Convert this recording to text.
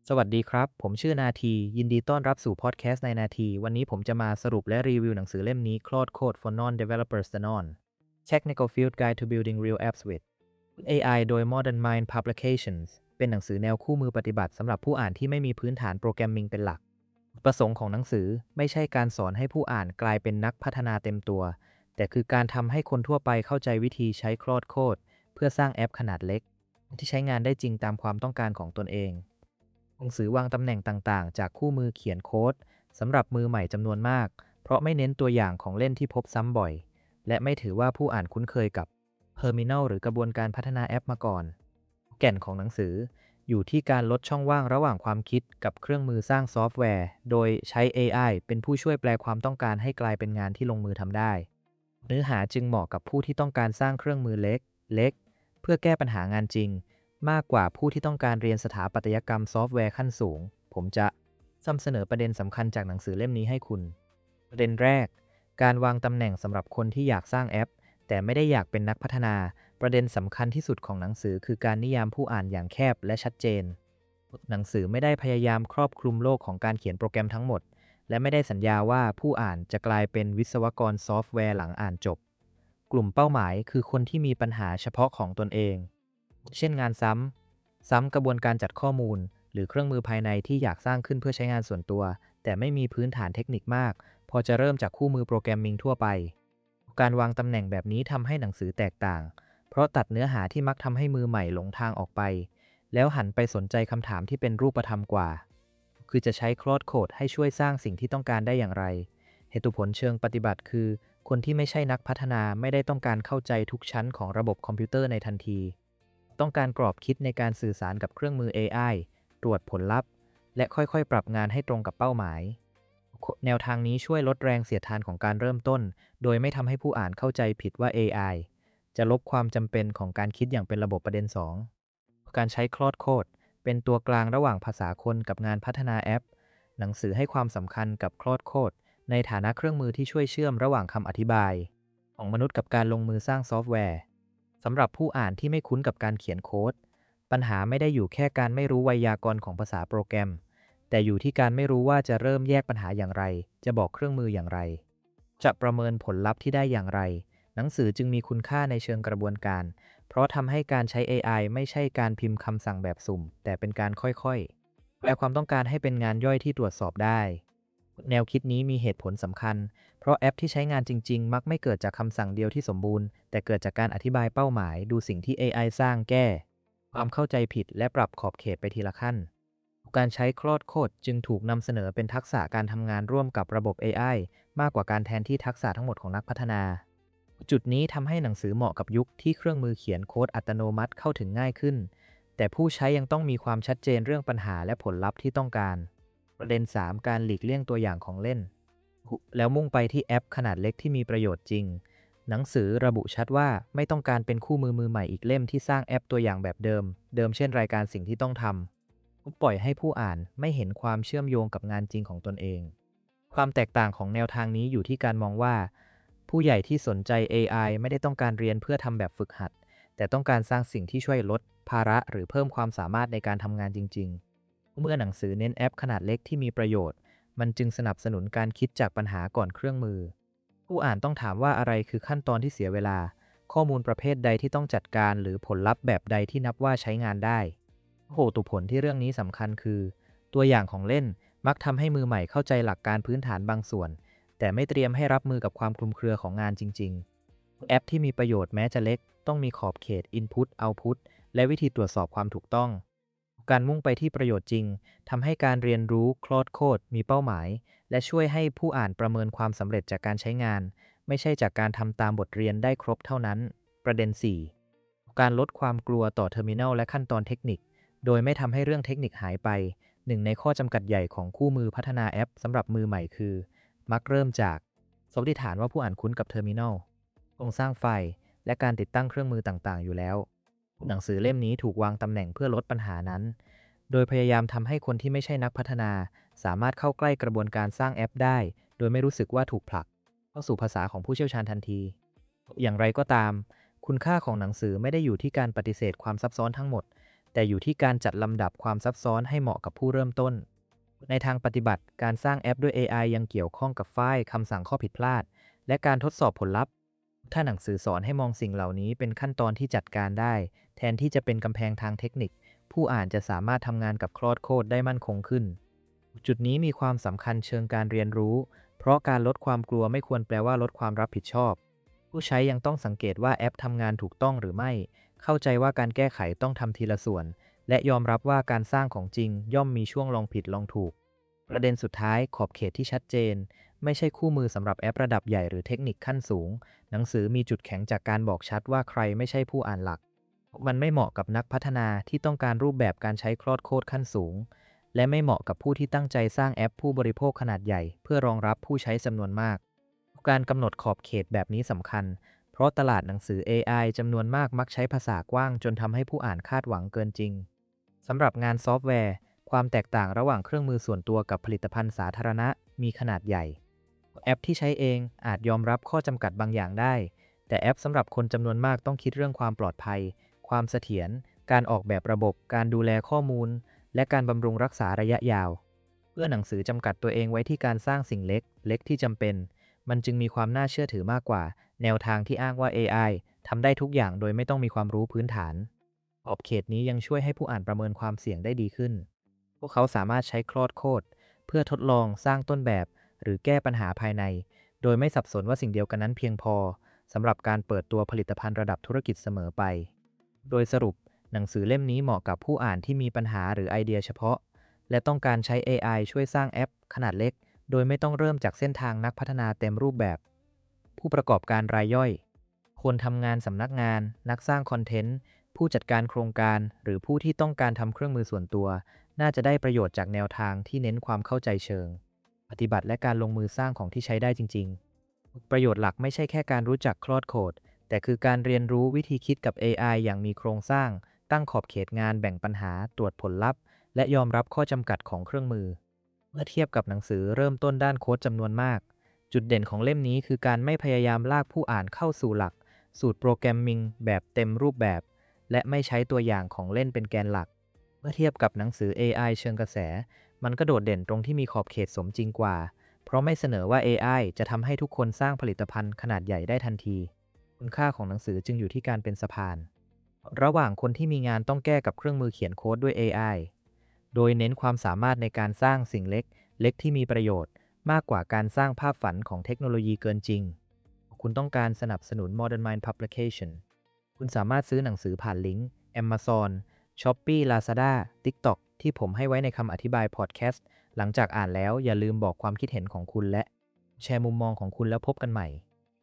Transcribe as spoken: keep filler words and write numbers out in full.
สวัสดีครับ ผมชื่อนาที ยินดีต้อนรับสู่พอดแคสต์ในนาที วันนี้ผมจะมาสรุปและรีวิวหนังสือเล่มนี้ Claude Code for Non-Developers Danon Technical Field Guide to Building Real Apps with เอ ไอ โดย Modern Mind Publications เป็นหนังสือแนวคู่มือปฏิบัติสำหรับผู้อ่านที่ไม่มีพื้นฐานโปรแกรมมิงเป็นหลัก ประสงค์ของหนังสือไม่ใช่การสอนให้ผู้อ่านกลายเป็นนักพัฒนาเต็มตัว แต่คือการทำให้คนทั่วไปเข้าใจวิธีใช้ Claude Code เพื่อสร้างแอปขนาดเล็กที่ใช้งานได้จริงตามความต้องการของตนเอง หนังสือวางตำแหน่งต่างๆจากคู่มือเขียนโค้ดสำหรับมือใหม่จำนวนมากเพราะไม่เน้นตัวอย่างของเล่นที่พบซ้ำบ่อยและไม่ถือว่าผู้อ่านคุ้นเคยกับ Terminal หรือกระบวนการพัฒนาแอปมาก่อนแก่นของหนังสืออยู่ที่การลดช่องว่างระหว่างความคิดกับเครื่องมือสร้างซอฟต์แวร์โดยใช้ เอ ไอ เป็นผู้ช่วยแปลความต้องการให้กลายเป็นงานที่ลงมือทำได้เนื้อหาจึงเหมาะกับผู้ที่ต้องการสร้างเครื่องมือเล็กเล็กเพื่อแก้ปัญหางานจริงมากกว่าผู้ที่ต้องการเรียนสถาปัตยกรรมซอฟต์แวร์ขั้นสูง ผมจะนำเสนอประเด็นสำคัญจากหนังสือเล่มนี้ให้คุณ ประเด็นแรก การวางตำแหน่งสำหรับคนที่อยากสร้างแอป แต่ไม่ได้อยากเป็นนักพัฒนา ประเด็นสำคัญที่สุดของหนังสือคือการนิยามผู้อ่านอย่างแคบและชัดเจน หนังสือไม่ได้พยายามครอบคลุมโลกของการเขียนโปรแกรมทั้งหมด และไม่ได้สัญญาว่าผู้อ่านจะกลายเป็นวิศวกรซอฟต์แวร์หลังอ่านจบ กลุ่มเป้าหมายคือคนที่มีปัญหาเฉพาะของตนเอง เช่นงานซ้ำ ซ้ำกระบวนการจัดข้อมูล หรือเครื่องมือภายในที่อยากสร้างขึ้นเพื่อใช้งานส่วนตัว แต่ไม่มีพื้นฐานเทคนิคมาก พอจะเริ่มจากคู่มือโปรแกรมมิงทั่วไป การวางตำแหน่งแบบนี้ทำให้หนังสือแตกต่าง เพราะตัดเนื้อหาที่มักทำให้มือใหม่หลงทางออกไป แล้วหันไปสนใจคำถามที่เป็นรูปธรรมกว่า คือจะใช้ Claude Code ให้ช่วยสร้างสิ่งที่ต้องการได้อย่างไร เหตุผลเชิงปฏิบัติคือ คนที่ไม่ใช่นักพัฒนาไม่ได้ต้องการเข้าใจทุกชั้นของระบบคอมพิวเตอร์ในทันที ต้องการกรอบคิดในการสื่อสารกับเครื่องมือ เอ ไอ ตรวจผลลัพธ์ และค่อยๆ ปรับงานให้ตรงกับเป้าหมาย แนวทางนี้ช่วยลดแรงเสียดทานของการเริ่มต้น โดยไม่ทำให้ผู้อ่านเข้าใจผิดว่า เอ ไอ จะลบความจำเป็นของการคิดอย่างเป็นระบบประเด็น สอง การใช้ Claude Code เป็นตัวกลางระหว่างภาษาคนกับงานพัฒนาแอป หนังสือให้ความสำคัญกับ Claude Code ในฐานะเครื่องมือที่ช่วยเชื่อมระหว่างคำอธิบายของมนุษย์กับการลงมือสร้างซอฟต์แวร์สำหรับผู้อ่านที่ไม่คุ้นกับการเขียนโค้ดปัญหาไม่ได้อยู่แค่การไม่รู้ไวยากรณ์ของภาษาโปรแกรมแต่อยู่ที่การไม่รู้ว่าจะเริ่มแยกปัญหาอย่างไรจะบอกเครื่องมืออย่างไรจะประเมินผลลัพธ์ที่ได้อย่างไรหนังสือจึงมีคุณค่าในเชิงกระบวนการเพราะทำให้การใช้ เอ ไอ ไม่ใช่การพิมพ์คำสั่งแบบสุ่มแต่เป็นการค่อยๆแปลความต้องการให้เป็นงานย่อยที่ตรวจสอบได้แนวคิดนี้มีเหตุผลสำคัญเพราะแอปที่ใช้งานจริงๆมักไม่เกิดจากคำสั่งเดียวที่สมบูรณ์แต่เกิดจากการอธิบายเป้าหมายดูสิ่งที่ เอ ไอ สร้างแก้ความเข้าใจผิดและปรับขอบเขตไปทีละขั้นการใช้ Claude Code จึงถูกนำเสนอเป็นทักษะการทำงานร่วมกับระบบ เอ ไอ มากกว่าการแทนที่ทักษะทั้งหมดของนักพัฒนาจุดนี้ทำให้หนังสือเหมาะกับยุคที่เครื่องมือเขียนโค้ดอัตโนมัติเข้าถึงง่ายขึ้นแต่ผู้ใช้ยังต้องมีความชัดเจนเรื่องปัญหาและผลลัพธ์ที่ต้องการประเด็น สาม การหลีกเลี่ยงตัวอย่างของเล่นแล้วมุ่งไปที่แอปขนาดเล็กที่มีประโยชน์จริงหนังสือระบุชัดว่าไม่ต้องการเป็นคู่มือมือใหม่อีกเล่มที่สร้างแอปตัวอย่างแบบเดิมเดิมเช่นรายการสิ่งที่ต้องทำปล่อยให้ผู้อ่านไม่เห็นความเชื่อมโยงกับงานจริงของตนเองความแตกต่างของแนวทางนี้อยู่ที่การมองว่าผู้ใหญ่ที่สนใจ เอ ไอ ไม่ได้ต้องการเรียนเพื่อทำแบบฝึกหัดแต่ต้องการสร้างสิ่งที่ช่วยลดภาระหรือเพิ่มความสามารถในการทำงานจริงๆเมื่อหนังสือเน้นแอปขนาดเล็กที่มีประโยชน์มันจึงสนับสนุนการคิดจากปัญหาก่อนเครื่องมือผู้อ่านต้องถามว่าอะไรคือขั้นตอนที่เสียเวลาข้อมูลประเภทใดที่ต้องจัดการหรือผลลัพธ์แบบใดที่นับว่าใช้งานได้โหตุผลที่เรื่องนี้สำคัญคือตัวอย่างของเล่นมักทำให้มือใหม่เข้าใจหลักการพื้นฐานบางส่วนแต่ไม่เตรียมให้รับมือกับความคลุมเครือของงานจริงๆแอปที่มีประโยชน์แม้จะเล็กต้องมีขอบเขต Input Output และวิธีตรวจสอบความถูกต้องการมุ่งไปที่ประโยชน์จริงทำให้การเรียนรู้ Claude Code มีเป้าหมายและช่วยให้ผู้อ่านประเมินความสำเร็จจากการใช้งานไม่ใช่จากการทำตามบทเรียนได้ครบเท่านั้นประเด็น สี่ การลดความกลัวต่อเทอร์มินัลและขั้นตอนเทคนิคโดยไม่ทำให้เรื่องเทคนิคหายไปหนึ่งในข้อจำกัดใหญ่ของคู่มือพัฒนาแอปสำหรับมือใหม่คือมักเริ่มจากสมมติฐานว่าผู้อ่านคุ้นกับเทอร์มินัลโครงสร้างไฟล์และการติดตั้งเครื่องมือต่างๆอยู่แล้วหนังสือเล่มนี้ถูกวางตำแหน่งเพื่อลดปัญหานั้นโดยพยายามทำให้คนที่ไม่ใช่นักพัฒนาสามารถเข้าใกล้กระบวนการสร้างแอปได้โดยไม่รู้สึกว่าถูกผลักเข้าสู่ภาษาของผู้เชี่ยวชาญทันทีอย่างไรก็ตามคุณค่าของหนังสือไม่ได้อยู่ที่การปฏิเสธความซับซ้อนทั้งหมดแต่อยู่ที่การจัดลำดับความซับซ้อนให้เหมาะกับผู้เริ่มต้นในทางปฏิบัติการสร้างแอปด้วย เอ ไอ ยังเกี่ยวข้องกับไฟล์คำสั่งข้อผิดพลาดและการทดสอบผลลัพธ์ถ้าหนังสือสอนให้มองสิ่งเหล่านี้เป็นขั้นตอนที่จัดการได้แทนที่จะเป็นกำแพงทางเทคนิคผู้อ่านจะสามารถทำงานกับคลอดโค้ดได้มั่นคงขึ้นจุดนี้มีความสำคัญเชิงการเรียนรู้เพราะการลดความกลัวไม่ควรแปลว่าลดความรับผิดชอบผู้ใช้ยังต้องสังเกตว่าแอปทำงานถูกต้องหรือไม่เข้าใจว่าการแก้ไขต้องทำทีละส่วนและยอมรับว่าการสร้างของจริงย่อมมีช่วงลองผิดลองถูกประเด็นสุดท้ายขอบเขตที่ชัดเจนไม่ใช่คู่มือสำหรับแอประดับใหญ่หรือเทคนิคขั้นสูงหนังสือมีจุดแข็งจากการบอกชัดว่าใครไม่ใช่ผู้อ่านหลักมันไม่เหมาะกับนักพัฒนาที่ต้องการรูปแบบการใช้คลอดโค้ดขั้นสูงและไม่เหมาะกับผู้ที่ตั้งใจสร้างแอปผู้บริโภคขนาดใหญ่เพื่อรองรับผู้ใช้จำนวนมากการกำหนดขอบเขตแบบนี้สำคัญเพราะตลาดหนังสือ เอ ไอ จำนวนมากมักใช้ภาษากว้างจนทำให้ผู้อ่านคาดหวังเกินจริงสำหรับงานซอฟต์แวร์ความแตกต่างระหว่างเครื่องมือส่วนตัวกับผลิตภัณฑ์สาธารณะมีขนาดใหญ่แอปที่ใช้เองอาจยอมรับข้อจำกัดบางอย่างได้แต่แอปสำหรับคนจำนวนมากต้องคิดเรื่องความปลอดภัยความเสถียรการออกแบบระบบการดูแลข้อมูลและการบำรุงรักษาระยะยาวเพื่อหนังสือจำกัดตัวเองไว้ที่การสร้างสิ่งเล็กเล็กที่จำเป็นมันจึงมีความน่าเชื่อถือมากกว่าแนวทางที่อ้างว่า เอ ไอ ทำได้ทุกอย่างโดยไม่ต้องมีความรู้พื้นฐานขอบเขตนี้ยังช่วยให้ผู้อ่านประเมินความเสี่ยงได้ดีขึ้นพวกเขาสามารถใช้คลอดโค้ดเพื่อทดลองสร้างต้นแบบหรือแก้ปัญหาภายในโดยไม่สับสนว่าสิ่งเดียวกันนั้นเพียงพอสำหรับการเปิดตัวผลิตภัณฑ์ระดับธุรกิจเสมอไปโดยสรุปหนังสือเล่มนี้เหมาะกับผู้อ่านที่มีปัญหาหรือไอเดียเฉพาะและต้องการใช้ เอ ไอ ช่วยสร้างแอปขนาดเล็กโดยไม่ต้องเริ่มจากเส้นทางนักพัฒนาเต็มรูปแบบผู้ประกอบการรายย่อยคนทำงานสำนักงานนักสร้างคอนเทนต์ผู้จัดการโครงการหรือผู้ที่ต้องการทำเครื่องมือส่วนตัวน่าจะได้ประโยชน์จากแนวทางที่เน้นความเข้าใจเชิงปฏิบัติและการลงมือสร้างของที่ใช้ได้จริงๆประโยชน์หลักไม่ใช่แค่การรู้จักคลอดโค้ดแต่คือการเรียนรู้วิธีคิดกับ เอ ไอ อย่างมีโครงสร้างตั้งขอบเขตงานแบ่งปัญหาตรวจผลลัพธ์และยอมรับข้อจำกัดของเครื่องมือเมื่อเทียบกับหนังสือเริ่มต้นด้านโค้ดจำนวนมากจุดเด่นของเล่มนี้คือการไม่พยายามลากผู้อ่านเข้าสู่หลักสูตรโปรแกรมมิ่งแบบเต็มรูปแบบและไม่ใช้ตัวอย่างของเล่นเป็นแกนหลักเมื่อเทียบกับหนังสือ เอ ไอ เชิงกระแสมันก็โดดเด่นตรงที่มีขอบเขตสมจริงกว่าเพราะไม่เสนอว่า เอ ไอ จะทำให้ทุกคนสร้างผลิตภัณฑ์ขนาดใหญ่ได้ทันทีคุณค่าของหนังสือจึงอยู่ที่การเป็นสะพานระหว่างคนที่มีงานต้องแก้กับเครื่องมือเขียนโค้ดด้วย เอ ไอ โดยเน้นความสามารถในการสร้างสิ่งเล็กเล็กที่มีประโยชน์มากกว่าการสร้างภาพฝันของเทคโนโลยีเกินจริงคุณต้องการสนับสนุน Modern Mind Publication คุณสามารถซื้อหนังสือผ่านลิงก์ Amazon Shopee Lazada TikTok ที่ผมให้ไว้ในคำอธิบายพอดแคสต์หลังจากอ่านแล้วอย่าลืมบอกความคิดเห็นของคุณและแชร์มุมมองของคุณแล้วพบกันใหม่